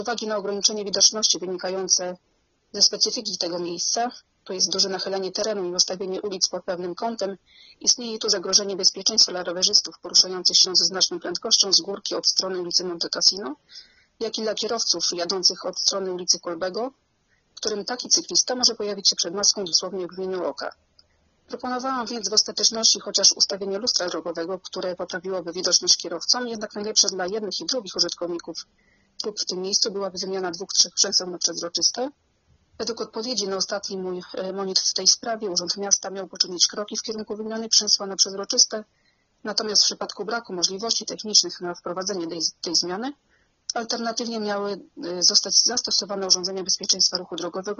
uwagi na ograniczenie widoczności wynikające ze specyfiki tego miejsca, to jest duże nachylenie terenu i ustawienie ulic pod pewnym kątem, istnieje tu zagrożenie bezpieczeństwa dla rowerzystów poruszających się ze znaczną prędkością z górki od strony ulicy Monte Cassino, jak i dla kierowców jadących od strony ulicy Kolbego, którym taki cyklista może pojawić się przed maską dosłownie w mgnieniu oka. Proponowałam więc w ostateczności chociaż ustawienie lustra drogowego, które poprawiłoby widoczność kierowcom, jednak najlepsze dla jednych i drugich użytkowników dróg w tym miejscu byłaby wymiana 2-3 przęseł na przezroczyste. Według odpowiedzi na ostatni mój monitor w tej sprawie Urząd Miasta miał poczynić kroki w kierunku wymiany przęsła na przezroczyste, natomiast w przypadku braku możliwości technicznych na wprowadzenie tej zmiany, alternatywnie miały zostać zastosowane urządzenia bezpieczeństwa ruchu drogowego